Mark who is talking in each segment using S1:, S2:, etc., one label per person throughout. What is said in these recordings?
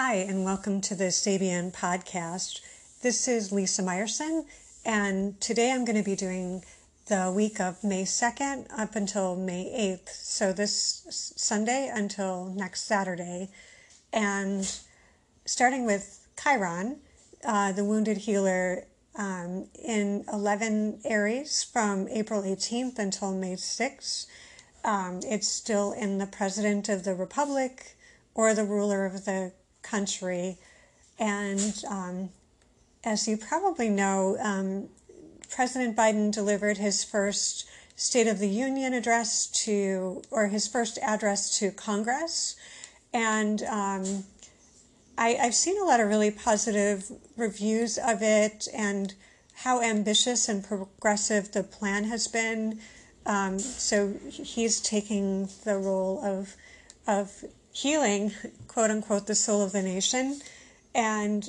S1: Hi, and welcome to the Sabian podcast. This is Lisa Meyerson, and today I'm going to be doing the week of May 2nd up until May 8th, so this Sunday until next Saturday. And starting with Chiron, the wounded healer, in 11 Aries from April 18th until May 6th. It's still in the President of the Republic or the ruler of the country. And as you probably know, President Biden delivered his first State of the Union address his first address to Congress. And I've seen a lot of really positive reviews of it and how ambitious and progressive the plan has been. So he's taking the role of healing, quote unquote, the soul of the nation. And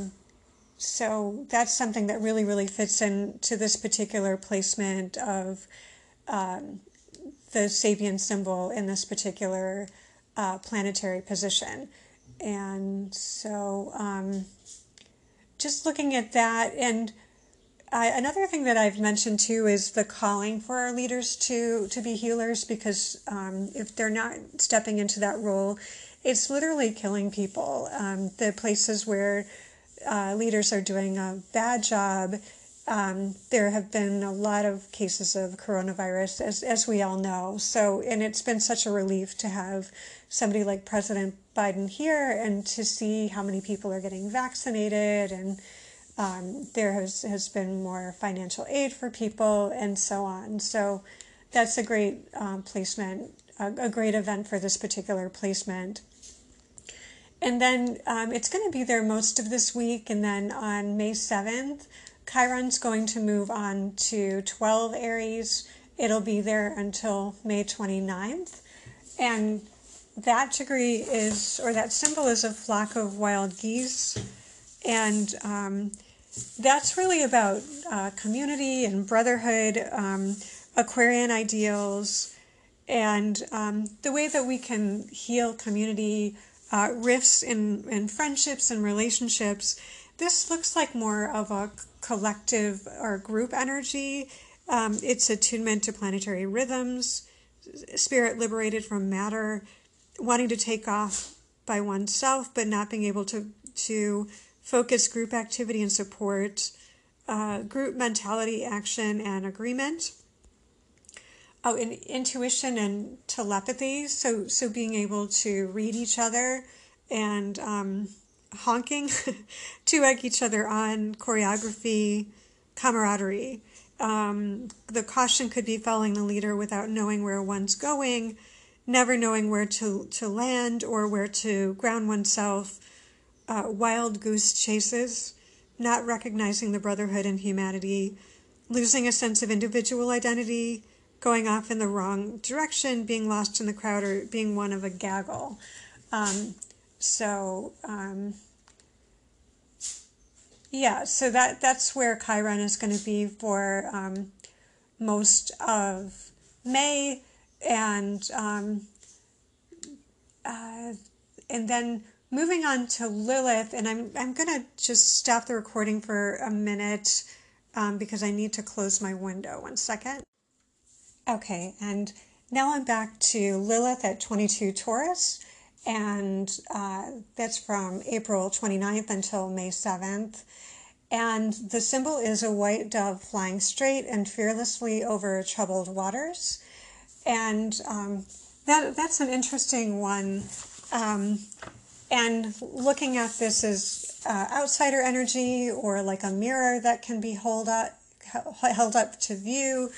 S1: so that's something that really, really fits into this particular placement of the Sabian symbol in this particular planetary position. And so just looking at that, and another thing that I've mentioned too is the calling for our leaders to be healers, because if they're not stepping into that role, it's literally killing people. The places where leaders are doing a bad job, there have been a lot of cases of coronavirus, as we all know. So, and it's been such a relief to have somebody like President Biden here and to see how many people are getting vaccinated, and there has been more financial aid for people and so on. So that's a great placement, a great event for this particular placement. And then it's going to be there most of this week. And then on May 7th, Chiron's going to move on to 12 Aries. It'll be there until May 29th. And that degree that symbol is a flock of wild geese. And that's really about community and brotherhood, Aquarian ideals, and the way that we can heal community, rifts in friendships and relationships. This looks like more of a collective or group energy. It's attunement to planetary rhythms, spirit liberated from matter, wanting to take off by oneself, but not being able to focus group activity and support, group mentality, action, and agreement. Oh, and intuition and telepathy. So being able to read each other and honking to egg each other on, choreography, camaraderie. The caution could be following the leader without knowing where one's going, never knowing where to land or where to ground oneself. Wild goose chases, not recognizing the brotherhood and humanity, losing a sense of individual identity, going off in the wrong direction, being lost in the crowd, or being one of a gaggle. So that's where Chiron is going to be for most of May, and then moving on to Lilith, and I'm going to just stop the recording for a minute because I need to close my window. 1 second. Okay, and now I'm back to Lilith at 22 Taurus, and that's from April 29th until May 7th. And the symbol is a white dove flying straight and fearlessly over troubled waters. And that's an interesting one. And looking at this as outsider energy, or like a mirror that can be held up to view.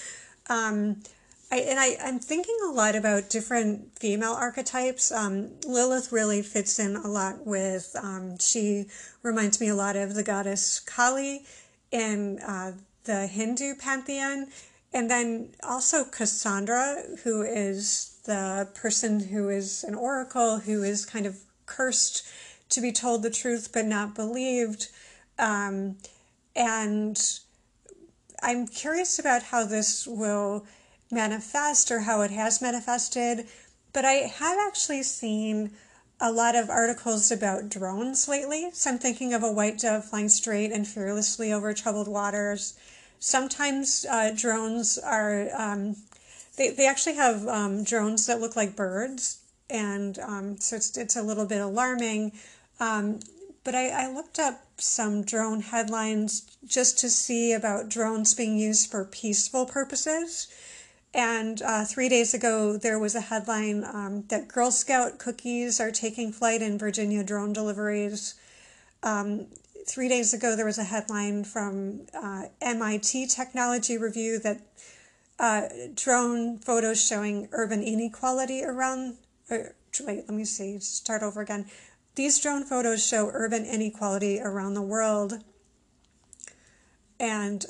S1: I'm thinking a lot about different female archetypes. Lilith really fits in a lot with, she reminds me a lot of the goddess Kali in the Hindu pantheon. And then also Cassandra, who is the person who is an oracle, who is kind of cursed to be told the truth but not believed. And I'm curious about how this will manifest, or how it has manifested. But I have actually seen a lot of articles about drones lately. So I'm thinking of a white dove flying straight and fearlessly over troubled waters. Sometimes drones are, they actually have drones that look like birds. And so it's a little bit alarming. But I looked up some drone headlines just to see about drones being used for peaceful purposes. And 3 days ago, there was a headline that Girl Scout cookies are taking flight in Virginia drone deliveries. 3 days ago, there was a headline from MIT Technology Review that drone photos showing urban inequality around. Wait, let me see. Start over again. These drone photos show urban inequality around the world, and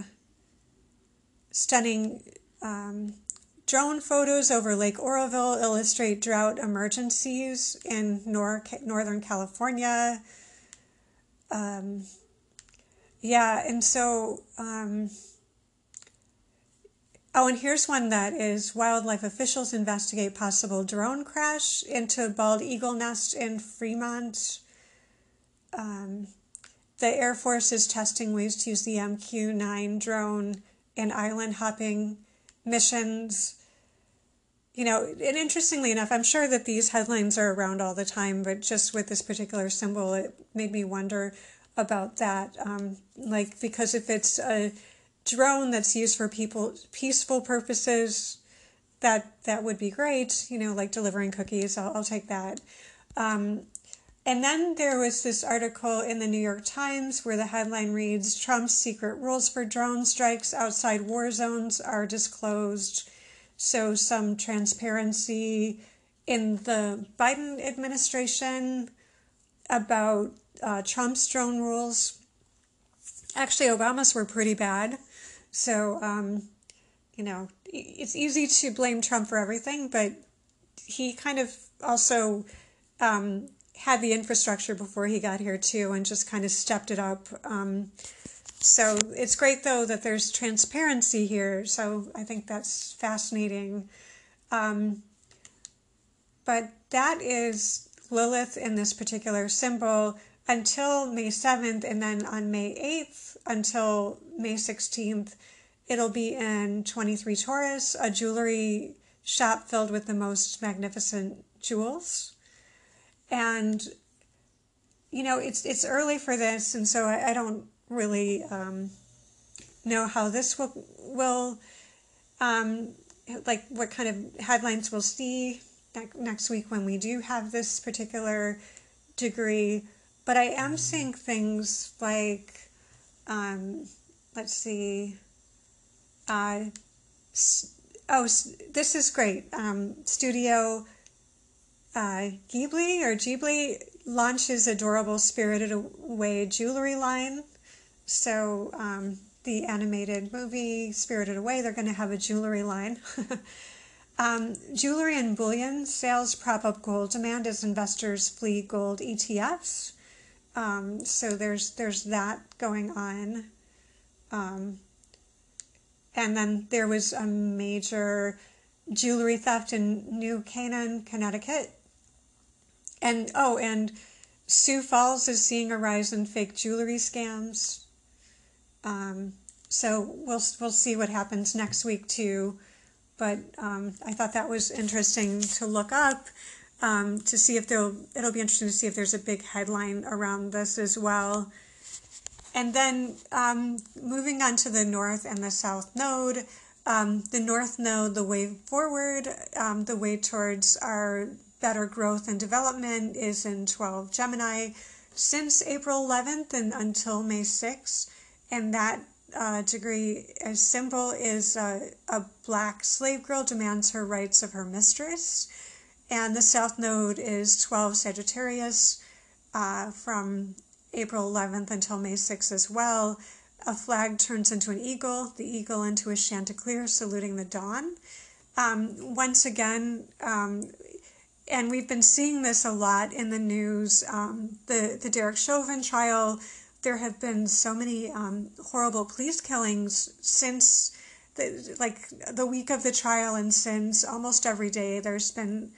S1: stunning drone photos over Lake Oroville illustrate drought emergencies in Northern California. And so, and here's one that is wildlife officials investigate possible drone crash into bald eagle nest in Fremont. The Air Force is testing ways to use the MQ-9 drone in island hopping missions. And interestingly enough, I'm sure that these headlines are around all the time, but just with this particular symbol, it made me wonder about that. Because if it's a drone that's used for peaceful purposes, that would be great, like delivering cookies. I'll take that. And then there was this article in the New York Times where the headline reads, Trump's secret rules for drone strikes outside war zones are disclosed. So some transparency in the Biden administration about Trump's drone rules. Actually, Obama's were pretty bad. So, it's easy to blame Trump for everything, but he kind of also had the infrastructure before he got here too and just kind of stepped it up. So it's great, though, that there's transparency here. So I think that's fascinating. But that is Lilith in this particular symbol until May 7th. And then on May 8th until May 16th, it'll be in 23 Taurus, a jewelry shop filled with the most magnificent jewels. And, it's early for this. And so I don't really know how this will what kind of headlines we'll see next week when we do have this particular degree. But I am seeing things like, let's see, this is great. Studio Ghibli launches adorable Spirited Away jewelry line. So the animated movie Spirited Away, they're going to have a jewelry line. Jewelry and bullion sales prop up gold demand as investors flee gold ETFs. So there's that going on. And then there was a major jewelry theft in New Canaan, Connecticut. And Sioux Falls is seeing a rise in fake jewelry scams. So we'll see what happens next week too. But I thought that was interesting to look up to see if it'll be interesting to see if there's a big headline around this as well. And then moving on to the North and the South Node. The North Node, the way forward, the way towards our better growth and development is in 12 Gemini since April 11th and until May 6th. And that degree as symbol is a black slave girl demands her rights of her mistress. And the South Node is 12 Sagittarius from April 11th until May 6th as well. A flag turns into an eagle, the eagle into a chanticleer saluting the dawn. Once again, and we've been seeing this a lot in the news, the Derek Chauvin trial, there have been so many horrible police killings since the week of the trial, and since almost every day there's been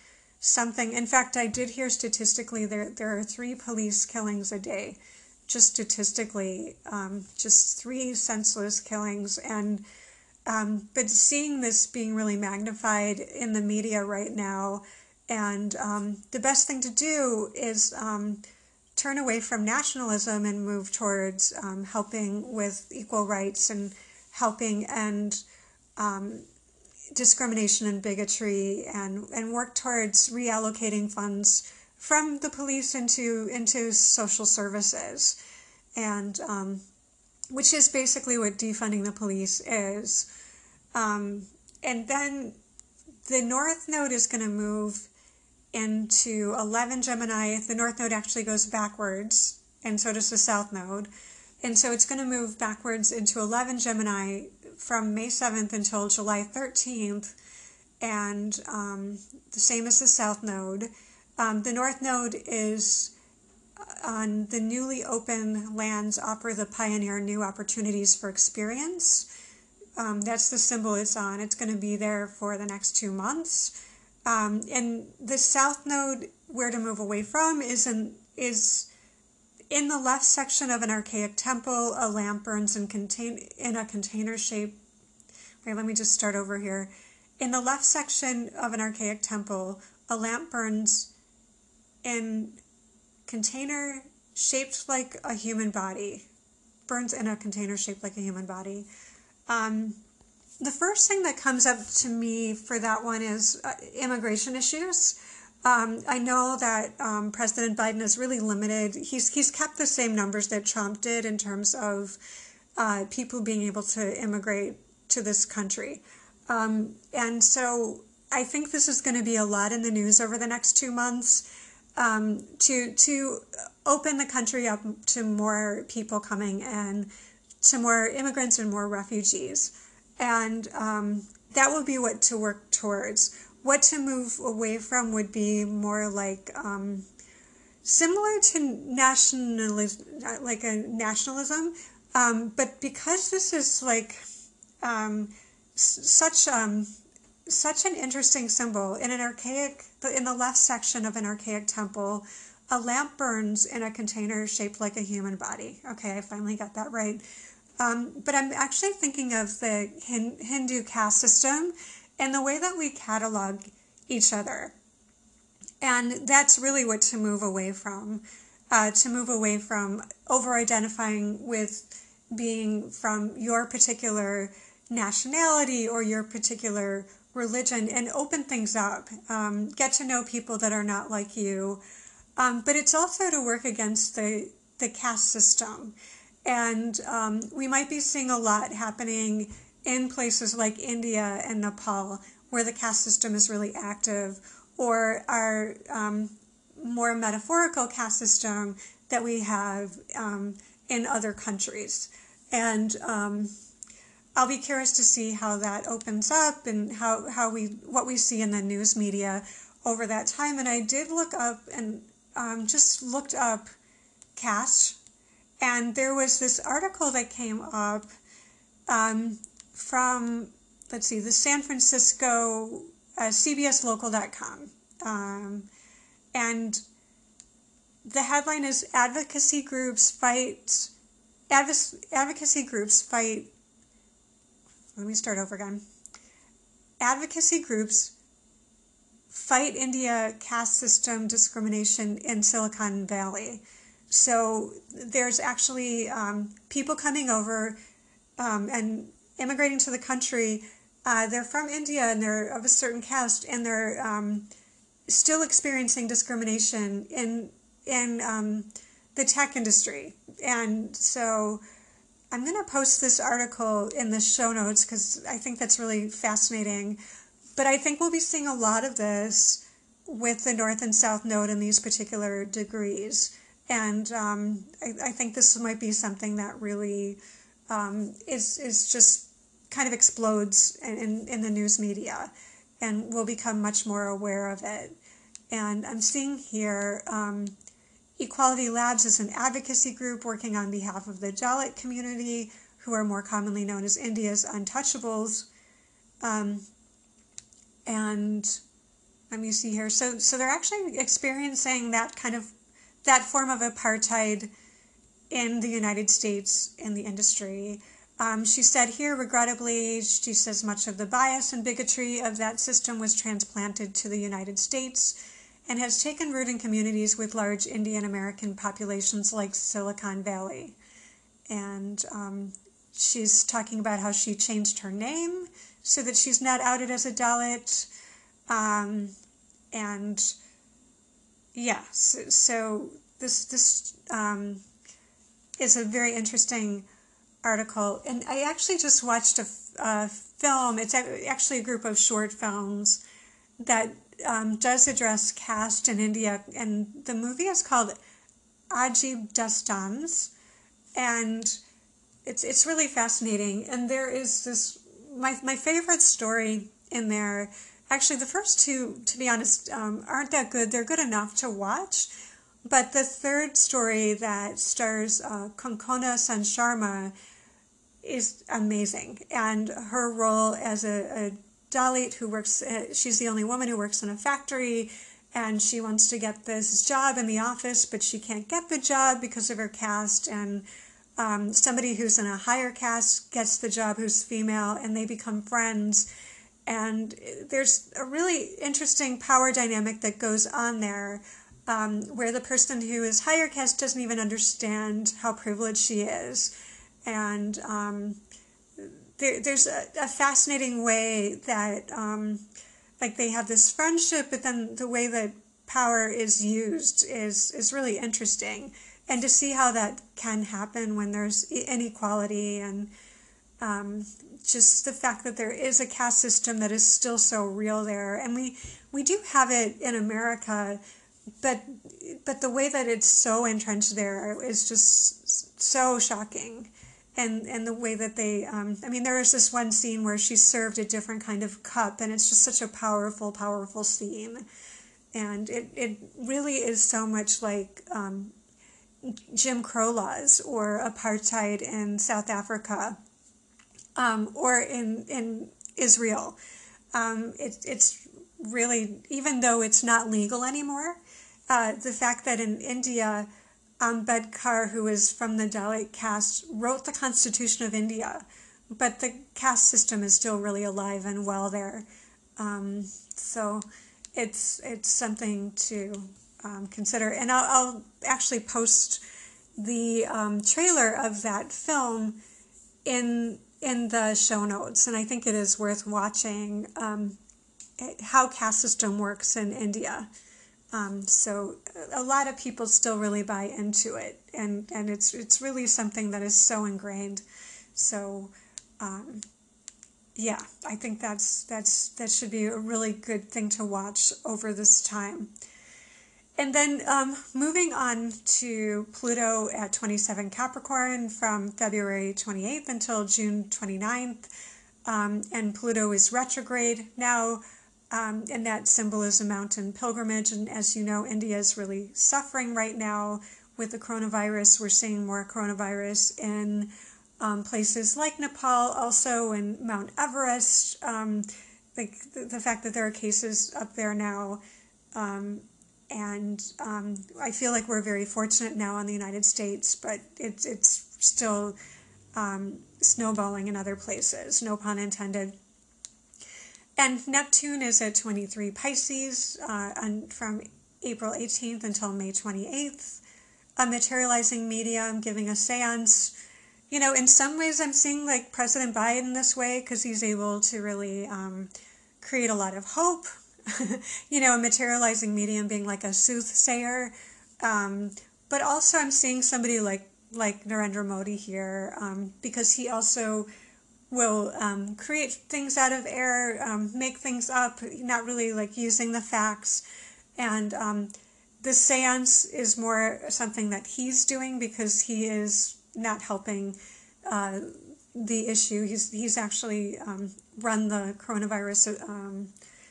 S1: something. In fact, I did hear statistically there are 3 police killings a day, just statistically, just 3 senseless killings. And but seeing this being really magnified in the media right now, and the best thing to do is turn away from nationalism and move towards helping with equal rights and helping end discrimination and bigotry, and work towards reallocating funds from the police into social services, and which is basically what defunding the police is. And then the North Node is going to move into 11 Gemini. The North Node actually goes backwards, and so does the South Node. And so it's going to move backwards into 11 Gemini from May 7th until July 13th, and the same as the South Node. The North Node is on the newly open lands offer the pioneer new opportunities for experience. That's the symbol it's on. It's going to be there for the next 2 months. And the South Node, where to move away from, is in the left section of an archaic temple. A lamp burns in a container shape. Wait, let me just start over here. In the left section of an archaic temple, a lamp burns in container shaped like a human body. Burns in a container shaped like a human body. The first thing that comes up to me for that one is immigration issues. I know that President Biden is really limited. He's kept the same numbers that Trump did in terms of people being able to immigrate to this country. And so I think this is going to be a lot in the news over the next 2 months, to open the country up to more people coming in, to more immigrants and more refugees. And that would be what to work towards. What to move away from would be more like similar to nationalism, but because this is like such an interesting symbol. In the left section of an archaic temple, a lamp burns in a container shaped like a human body. Okay, I finally got that right. But I'm actually thinking of the Hindu caste system and the way that we catalog each other. And that's really what to move away from. Over-identifying with being from your particular nationality or your particular religion, and open things up. Get to know people that are not like you. But it's also to work against the caste system. And we might be seeing a lot happening in places like India and Nepal, where the caste system is really active, or our more metaphorical caste system that we have in other countries. And I'll be curious to see how that opens up and what we see in the news media over that time. And I did look up and just looked up caste. And there was this article that came up from, the San Francisco, CBSLocal.com. And the headline is Advocacy groups fight. Let me start over again. Advocacy groups fight India caste system discrimination in Silicon Valley. So there's actually people coming over and immigrating to the country. They're from India and they're of a certain caste, and they're still experiencing discrimination in the tech industry. And so I'm going to post this article in the show notes because I think that's really fascinating. But I think we'll be seeing a lot of this with the North and South Node in these particular degrees. And I think this might be something that really is just kind of explodes in the news media, and we'll become much more aware of it. And I'm seeing here Equality Labs is an advocacy group working on behalf of the Dalit community, who are more commonly known as India's untouchables. And let me see here. So they're actually experiencing that form of apartheid in the United States in the industry. She said here, regrettably, she says much of the bias and bigotry of that system was transplanted to the United States and has taken root in communities with large Indian American populations like Silicon Valley. And she's talking about how she changed her name so that she's not outed as a Dalit. And yeah, so this is a very interesting article. And I actually just watched a film. It's actually a group of short films that does address caste in India. And the movie is called Ajib Dastans. And it's really fascinating. And there is this, my favorite story in there. Actually, the first two, to be honest, aren't that good. They're good enough to watch. But the third story that stars Konkona Sansharma is amazing. And her role as a Dalit who works, she's the only woman who works in a factory, and she wants to get this job in the office, but she can't get the job because of her caste. And somebody who's in a higher caste gets the job who's female, and they become friends. And there's a really interesting power dynamic that goes on there, where the person who is higher caste doesn't even understand how privileged she is. And there's a fascinating way that, like, they have this friendship, but then the way that power is used is really interesting. And to see how that can happen when there's inequality and just the fact that there is a caste system that is still so real there. And we do have it in America, but the way that it's so entrenched there is just so shocking. And the way that they, there is this one scene where she's served a different kind of cup, and it's just such a powerful, powerful scene. And it really is so much like Jim Crow laws or apartheid in South Africa. Or in Israel. It's really, even though it's not legal anymore, the fact that in India, Ambedkar, who is from the Dalit caste, wrote the Constitution of India, but the caste system is still really alive and well there. So it's something to consider. And I'll actually post the trailer of that film in the show notes, and I think it is worth watching how caste system works in India. So a lot of people still really buy into it, and it's really something that is so ingrained. So yeah, I think that should be a really good thing to watch over this time. And then moving on to Pluto at 27 Capricorn from February 28th until June 29th. And Pluto is retrograde now, and that symbol is a mountain pilgrimage. And as you know, India is really suffering right now with the coronavirus. We're seeing more coronavirus in places like Nepal, also in Mount Everest. Like the fact that there are cases up there now. And I feel like we're very fortunate now in the United States, but it's still snowballing in other places, no pun intended. And Neptune is at 23 Pisces from April 18th until May 28th. A materializing medium, giving a seance. You know, in some ways I'm seeing like President Biden this way because he's able to really create a lot of hope. You know, a materializing medium being like a soothsayer. But also I'm seeing somebody like Narendra Modi here because he also will create things out of air, make things up, not really like using the facts. And this seance is more something that he's doing because he is not helping the issue. He's actually run the coronavirus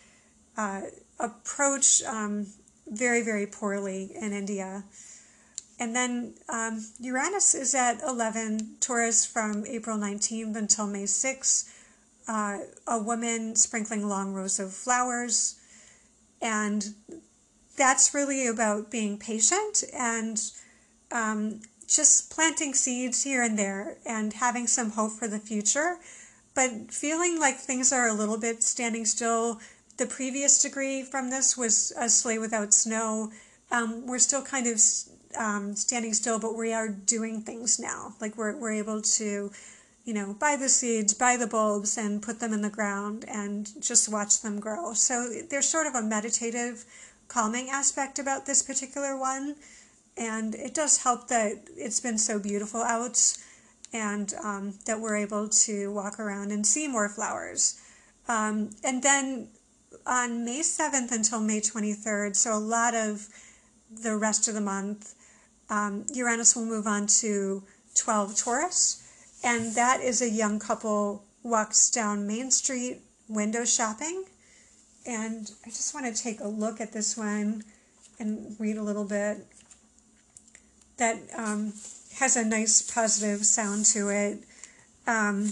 S1: approach very, very poorly in India. And then Uranus is at 11 Taurus from April 19th until May 6th. A woman sprinkling long rows of flowers. And that's really about being patient and just planting seeds here and there and having some hope for the future, but feeling like things are a little bit standing still. The previous degree from this was a sleigh without snow. We're still kind of standing still, but we are doing things now. Like we're able to, buy the seeds, buy the bulbs, and put them in the ground and just watch them grow. So there's sort of a meditative, calming aspect about this particular one. And it does help that it's been so beautiful out and that we're able to walk around and see more flowers. And then on May 7th until May 23rd, so a lot of the rest of the month, Uranus will move on to 12 Taurus. And that is a young couple walks down Main Street window shopping. And I just want to take a look at this one and read a little bit. That has a nice positive sound to it. And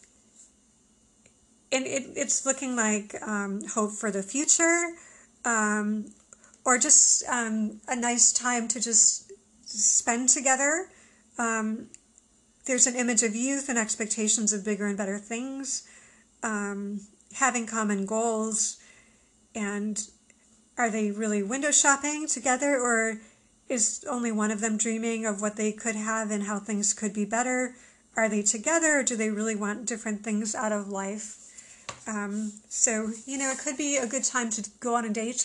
S1: it's looking like hope for the future, or just a nice time to just spend together. There's an image of youth and expectations of bigger and better things, having common goals. And are they really window shopping together, or is only one of them dreaming of what they could have and how things could be better? Are they together, or do they really want different things out of life? So, it could be a good time to go on a date.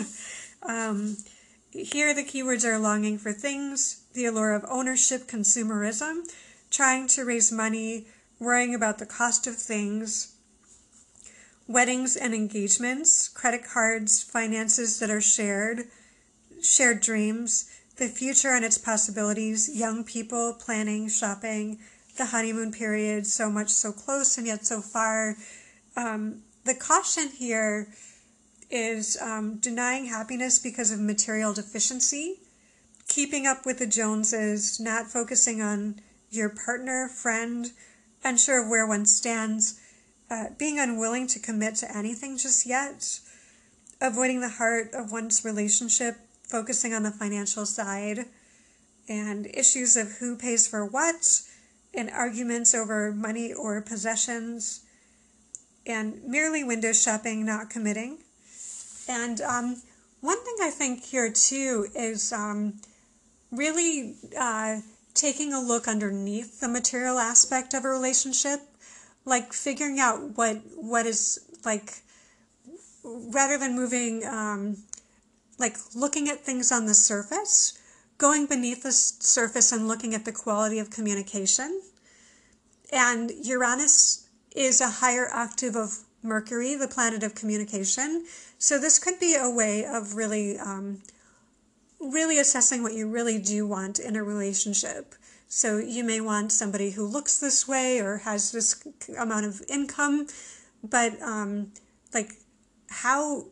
S1: Here the keywords are longing for things, the allure of ownership, consumerism, trying to raise money, worrying about the cost of things, weddings and engagements, credit cards, finances that are shared dreams, the future and its possibilities, young people, planning, shopping, the honeymoon period, so much so close and yet so far. The caution here is denying happiness because of material deficiency, keeping up with the Joneses, not focusing on your partner, friend, unsure of where one stands, being unwilling to commit to anything just yet, avoiding the heart of one's relationship, focusing on the financial side, and issues of who pays for what, and arguments over money or possessions, and merely window shopping, not committing. And one thing I think here too is really taking a look underneath the material aspect of a relationship, like figuring out what is like, rather than moving, like looking at things on the surface, going beneath the surface and looking at the quality of communication. And Uranus is a higher octave of Mercury, the planet of communication. So this could be a way of really assessing what you really do want in a relationship. So you may want somebody who looks this way or has this amount of income, but like how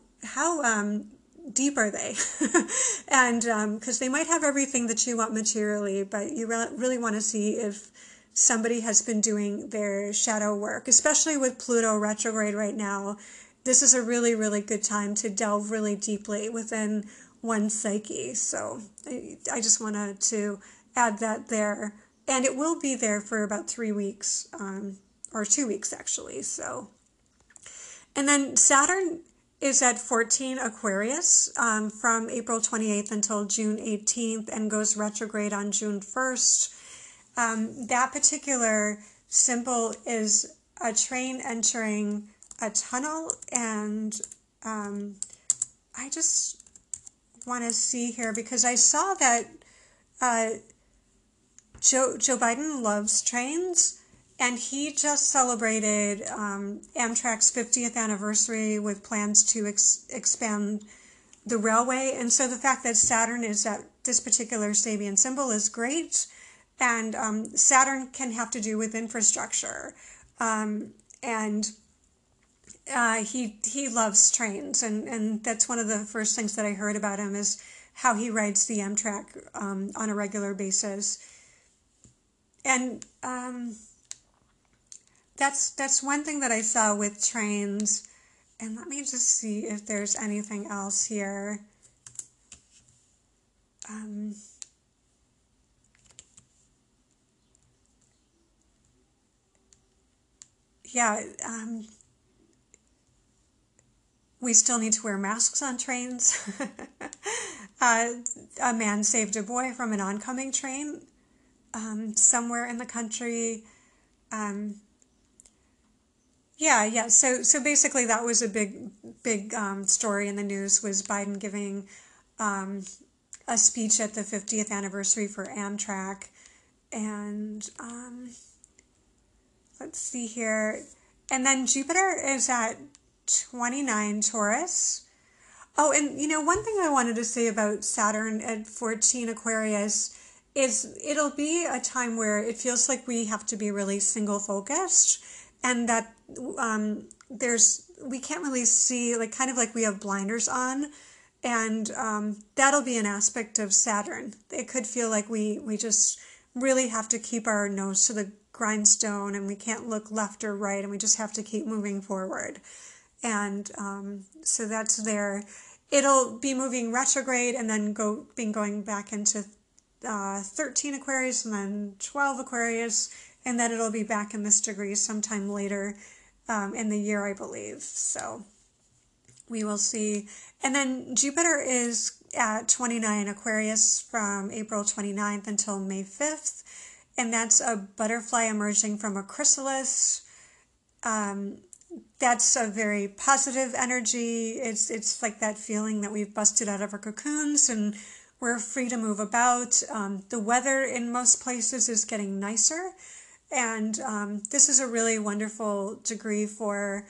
S1: deep are they? And because they might have everything that you want materially, but you really want to see if somebody has been doing their shadow work, especially with Pluto retrograde right now. This is a really, really good time to delve really deeply within one's psyche. So I just wanted to add that there. And it will be there for about 3 weeks, or 2 weeks actually. So, and then Saturn is at 14 Aquarius from April 28th until June 18th and goes retrograde on June 1st. That particular symbol is a train entering a tunnel, and I just want to see here because I saw that Joe Biden loves trains, and he just celebrated Amtrak's 50th anniversary with plans to expand the railway. And so the fact that Saturn is at this particular Sabian symbol is great. And Saturn can have to do with infrastructure. And he loves trains. And that's one of the first things that I heard about him is how he rides the Amtrak on a regular basis. And that's one thing that I saw with trains. And let me just see if there's anything else here. Yeah, we still need to wear masks on trains. A man saved a boy from an oncoming train somewhere in the country. Yeah. So basically, that was a big story in the news. Was Biden giving a speech at the 50th anniversary for Amtrak, and let's see here, and then Jupiter is at 29 Taurus. Oh, and one thing I wanted to say about Saturn at 14 Aquarius is it'll be a time where it feels like we have to be really single focused, and that we can't really see, like, kind of like we have blinders on, and that'll be an aspect of Saturn. It could feel like we just really have to keep our nose to the grindstone, and we can't look left or right, and we just have to keep moving forward. And so that's there. It'll be moving retrograde and then going back into 13 Aquarius and then 12 Aquarius, and then it'll be back in this degree sometime later in the year, I believe. So we will see. And then Jupiter is at 29 Aquarius from April 29th until May 5th, and that's a butterfly emerging from a chrysalis. That's a very positive energy. It's like that feeling that we've busted out of our cocoons and we're free to move about. The weather in most places is getting nicer, and this is a really wonderful degree for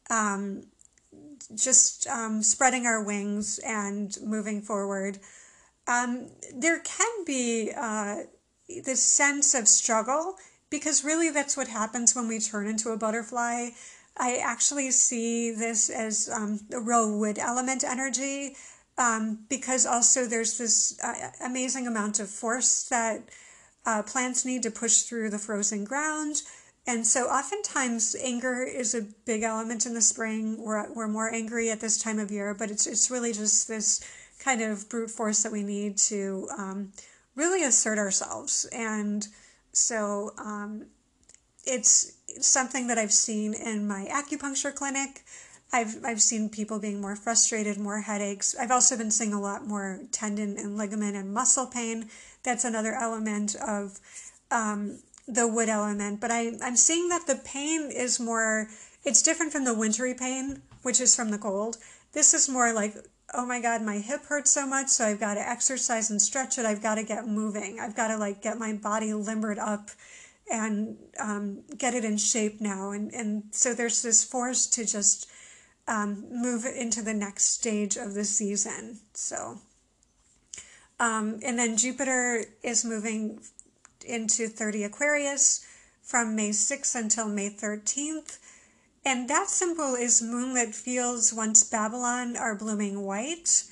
S1: just spreading our wings and moving forward. There can be this sense of struggle, because really that's what happens when we turn into a butterfly. I actually see this as a real wood element energy, because also there's this amazing amount of force that plants need to push through the frozen ground. And so oftentimes anger is a big element in the spring. We're more angry at this time of year, but it's really just this kind of brute force that we need to really assert ourselves. And so it's something that I've seen in my acupuncture clinic. I've seen people being more frustrated, more headaches. I've also been seeing a lot more tendon and ligament and muscle pain. That's another element of the wood element. But I'm seeing that the pain is more, it's different from the wintry pain, which is from the cold. This is more like, oh my God, my hip hurts so much, so I've got to exercise and stretch it. I've got to get moving. I've got to get my body limbered up and get it in shape now. And so there's this force to just move it into the next stage of the season. So, and then Jupiter is moving into 30 Aquarius from May 6th until May 13th. And that symbol is moonlit fields once Babylon are blooming white.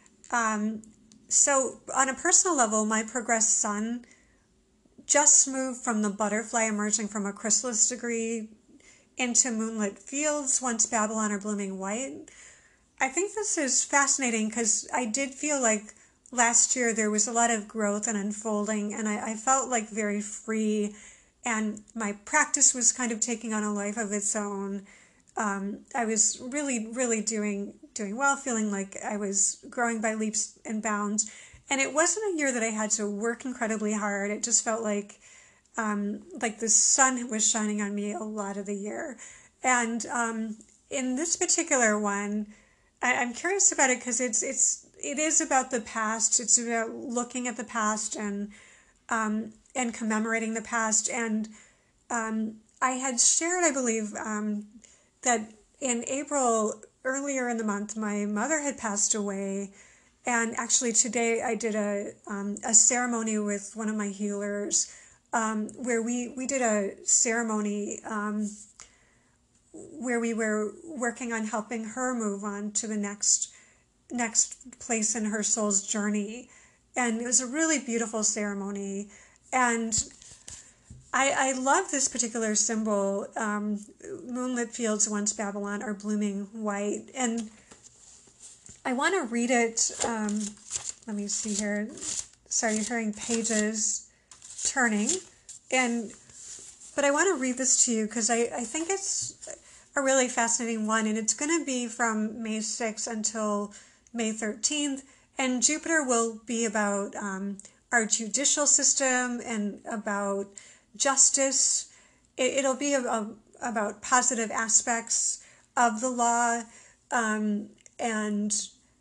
S1: So on a personal level, my progressed sun just moved from the butterfly emerging from a chrysalis degree into moonlit fields once Babylon are blooming white. I think this is fascinating because I did feel like last year there was a lot of growth and unfolding, and I felt like very free, and my practice was kind of taking on a life of its own. I was really doing well, feeling like I was growing by leaps and bounds. And it wasn't a year that I had to work incredibly hard. It just felt like the sun was shining on me a lot of the year. And in this particular one, I'm curious about it because it is about the past. It's about looking at the past and commemorating the past. And I had shared, I believe, that in April, earlier in the month, my mother had passed away. And actually today I did a ceremony with one of my healers where we did a ceremony where we were working on helping her move on to the next place in her soul's journey. And it was a really beautiful ceremony. And I love this particular symbol. Moonlit fields, once Babylon, are blooming white. And I want to read it. Let me see here. Sorry, you're hearing pages turning. But I want to read this to you because I think it's a really fascinating one. And it's going to be from May 6th until May 13th. And Jupiter will be about our judicial system and about justice. It'll be about positive aspects of the law, and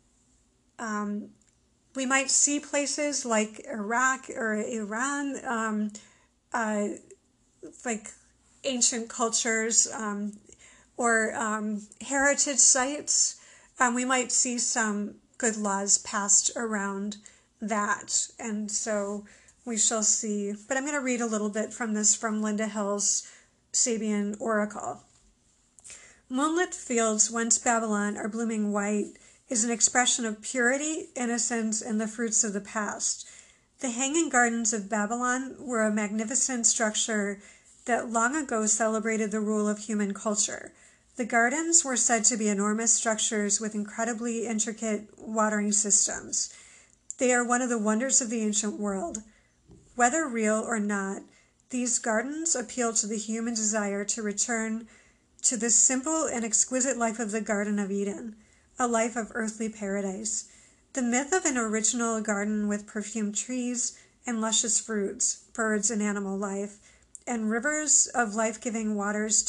S1: we might see places like Iraq or Iran, like ancient cultures, or heritage sites. We might see some good laws passed around that, and so we shall see. But I'm going to read a little bit from this from Linda Hill's Sabian Oracle. Moonlit fields, once Babylon, are blooming white is an expression of purity, innocence, and the fruits of the past. The Hanging Gardens of Babylon were a magnificent structure that long ago celebrated the rule of human culture. The gardens were said to be enormous structures with incredibly intricate watering systems. They are one of the wonders of the ancient world. Whether real or not, these gardens appeal to the human desire to return to the simple and exquisite life of the Garden of Eden, a life of earthly paradise. The myth of an original garden with perfumed trees and luscious fruits, birds and animal life, and rivers of life-giving waters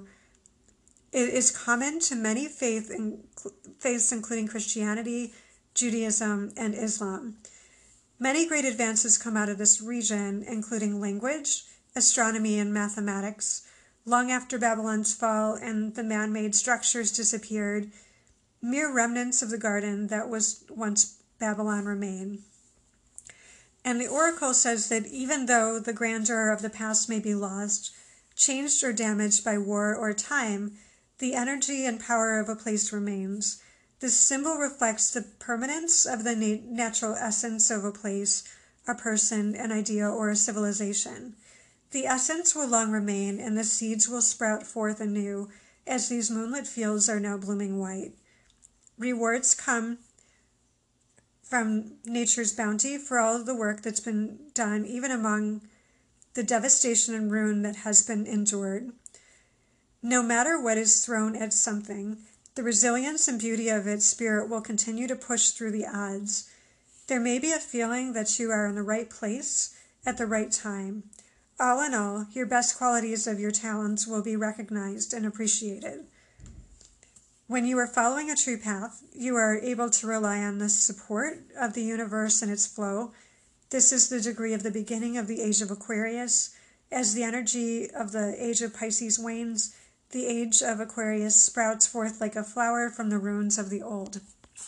S1: is common to many faiths, including Christianity, Judaism, and Islam. Many great advances come out of this region, including language, astronomy, and mathematics. Long after Babylon's fall and the man-made structures disappeared, mere remnants of the garden that was once Babylon remain. And the oracle says that even though the grandeur of the past may be lost, changed or damaged by war or time, the energy and power of a place remains. This symbol reflects the permanence of the natural essence of a place, a person, an idea, or a civilization. The essence will long remain, and the seeds will sprout forth anew, as these moonlit fields are now blooming white. Rewards come from nature's bounty for all of the work that's been done, even among the devastation and ruin that has been endured. No matter what is thrown at something, the resilience and beauty of its spirit will continue to push through the odds. There may be a feeling that you are in the right place at the right time. All in all, your best qualities of your talents will be recognized and appreciated. When you are following a true path, you are able to rely on the support of the universe and its flow. This is the degree of the beginning of the age of Aquarius. As the energy of the age of Pisces wanes, the age of Aquarius sprouts forth like a flower from the ruins of the old.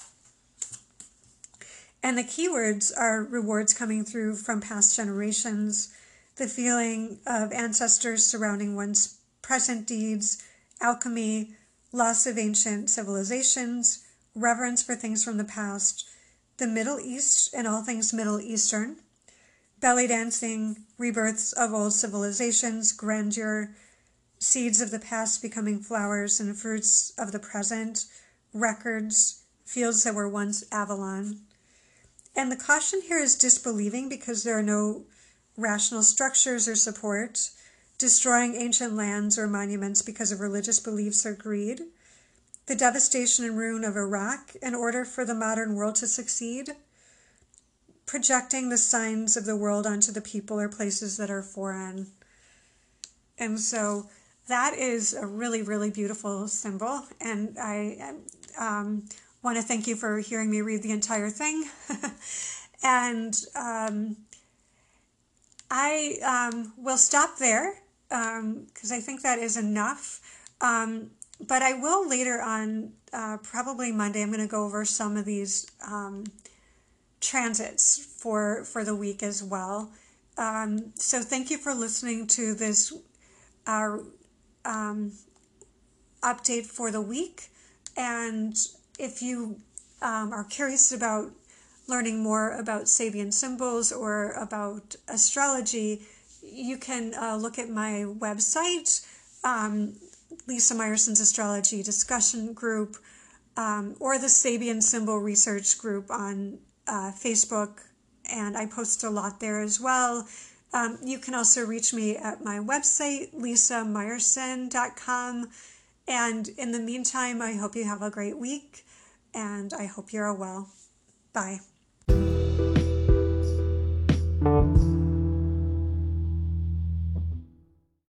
S1: And the keywords are rewards coming through from past generations, the feeling of ancestors surrounding one's present deeds, alchemy, loss of ancient civilizations, reverence for things from the past, the Middle East and all things Middle Eastern, belly dancing, rebirths of old civilizations, grandeur, seeds of the past becoming flowers and fruits of the present, records, fields that were once Avalon. And the caution here is disbelieving because there are no rational structures or support, destroying ancient lands or monuments because of religious beliefs or greed, the devastation and ruin of Iraq in order for the modern world to succeed, projecting the signs of the world onto the people or places that are foreign. And so that is a really, really beautiful symbol, and I want to thank you for hearing me read the entire thing. And I will stop there because I think that is enough. But I will later on, probably Monday, I'm going to go over some of these transits for the week as well. So thank you for listening to this update for the week. And if you are curious about learning more about Sabian symbols or about astrology, you can look at my website, Lisa Meyerson's Astrology Discussion Group, or the Sabian Symbol Research Group on Facebook, and I post a lot there as well. You can also reach me at my website, lisameyerson.com. And in the meantime, I hope you have a great week, and I hope you're well. Bye.